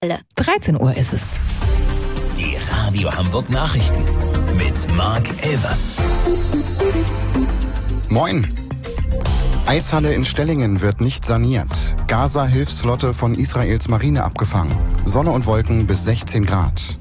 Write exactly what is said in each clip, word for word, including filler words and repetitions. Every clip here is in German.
dreizehn Uhr ist es. Die Radio Hamburg Nachrichten mit Marc Elvers. Moin. Eishalle in Stellingen wird nicht saniert. Gaza-Hilfsflotte von Israels Marine abgefangen. Sonne und Wolken bis sechzehn Grad.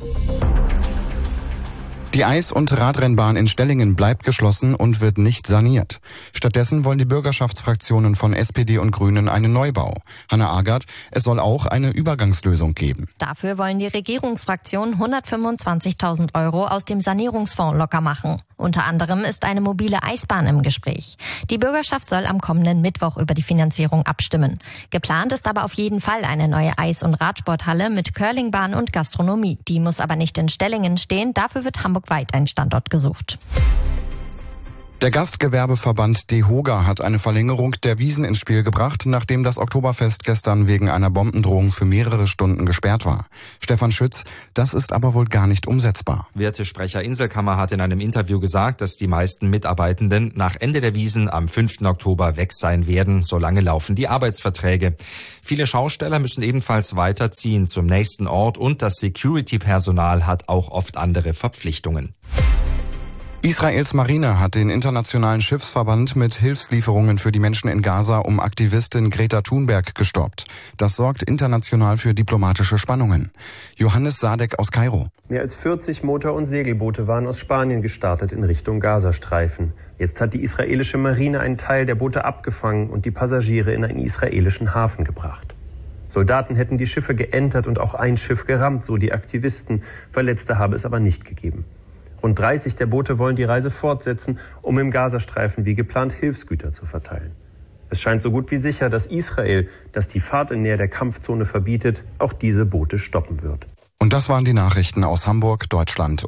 Die Eis- und Radrennbahn in Stellingen bleibt geschlossen und wird nicht saniert. Stattdessen wollen die Bürgerschaftsfraktionen von S P D und Grünen einen Neubau. Hanna Agert, es soll auch eine Übergangslösung geben. Dafür wollen die Regierungsfraktionen hundertfünfundzwanzigtausend Euro aus dem Sanierungsfonds locker machen. Unter anderem ist eine mobile Eisbahn im Gespräch. Die Bürgerschaft soll am kommenden Mittwoch über die Finanzierung abstimmen. Geplant ist aber auf jeden Fall eine neue Eis- und Radsporthalle mit Curlingbahn und Gastronomie. Die muss aber nicht in Stellingen stehen, dafür wird Hamburg weit ein Standort gesucht. Der Gastgewerbeverband DEHOGA hat eine Verlängerung der Wiesn ins Spiel gebracht, nachdem das Oktoberfest gestern wegen einer Bombendrohung für mehrere Stunden gesperrt war. Stefan Schütz, das ist aber wohl gar nicht umsetzbar. Wirtesprecher Inselkammer hat in einem Interview gesagt, dass die meisten Mitarbeitenden nach Ende der Wiesn am fünften Oktober weg sein werden. Solange laufen die Arbeitsverträge. Viele Schausteller müssen ebenfalls weiterziehen zum nächsten Ort und das Security-Personal hat auch oft andere Verpflichtungen. Israels Marine hat den internationalen Schiffsverband mit Hilfslieferungen für die Menschen in Gaza um Aktivistin Greta Thunberg gestoppt. Das sorgt international für diplomatische Spannungen. Johannes Sadek aus Kairo. Mehr als vierzig Motor- und Segelboote waren aus Spanien gestartet in Richtung Gazastreifen. Jetzt hat die israelische Marine einen Teil der Boote abgefangen und die Passagiere in einen israelischen Hafen gebracht. Soldaten hätten die Schiffe geentert und auch ein Schiff gerammt, so die Aktivisten. Verletzte habe es aber nicht gegeben. Rund dreißig der Boote wollen die Reise fortsetzen, um im Gazastreifen wie geplant Hilfsgüter zu verteilen. Es scheint so gut wie sicher, dass Israel, das die Fahrt in Nähe der Kampfzone verbietet, auch diese Boote stoppen wird. Und das waren die Nachrichten aus Hamburg, Deutschland